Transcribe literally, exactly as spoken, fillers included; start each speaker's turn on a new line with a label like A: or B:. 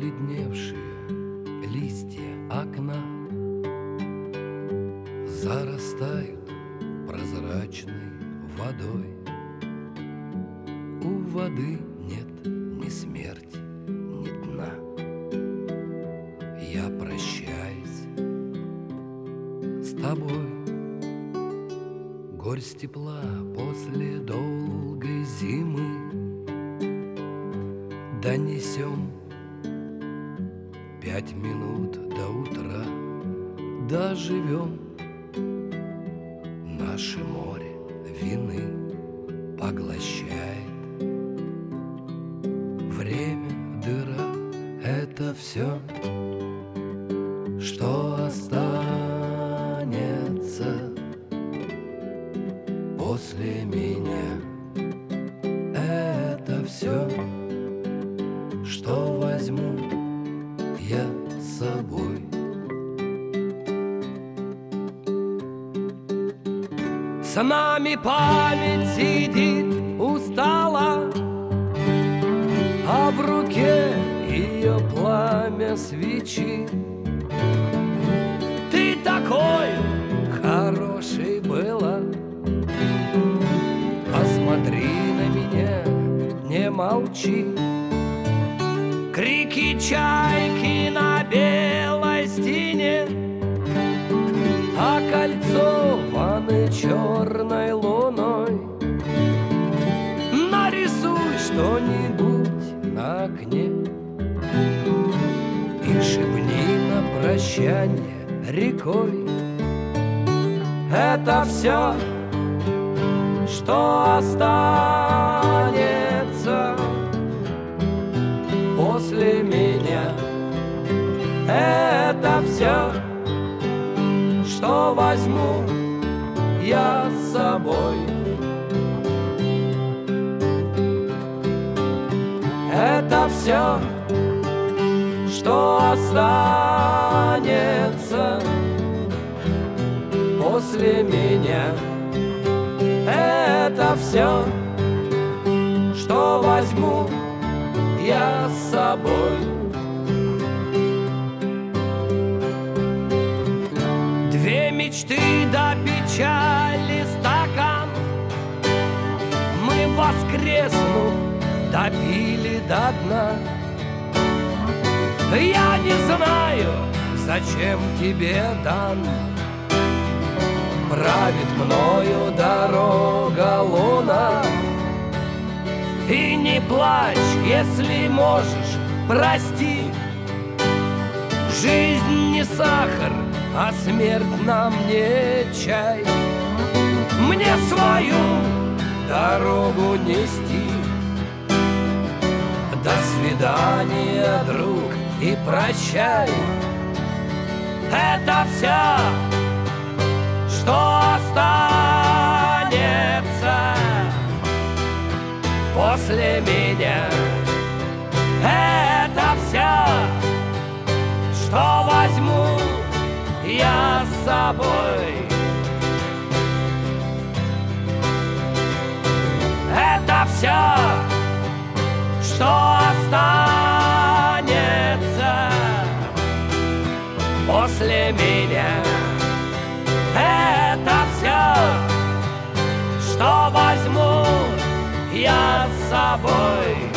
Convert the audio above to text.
A: Побледневшие листья окна зарастают прозрачной водой. У воды нет ни смерти, ни дна. Я прощаюсь с тобой. Горсть тепла после долгой зимы донесем. Пять минут до утра доживем. Наше море вины поглощает. Время, дыра — это все, что останется после меня. Это все, что возьму я с собой. С нами память сидит устала, а в руке ее пламя свечи. Ты такой хороший была, посмотри на меня, не молчи. Крики чайки на белой стене, окольцованы черной луной. Нарисуй что-нибудь на окне и шепни на прощание рекой. Это все, что останется после меня. Это все, что возьму я с собой. Это все, что останется после меня. Это все, что возьму я с собой. Две мечты до печали стакан мы, воскреснув, допили до дна. Я не знаю, зачем тебе дан. Правит мною дорога луна. И не плачь, если можешь, прости. Жизнь не сахар, а смерть нам не чай. Мне свою дорогу нести. До свидания, друг, и прощай. Это все, что останется после меня. Это все, что возьму я с собой. Это все, что останется после меня. Это все, что возьму я с собой.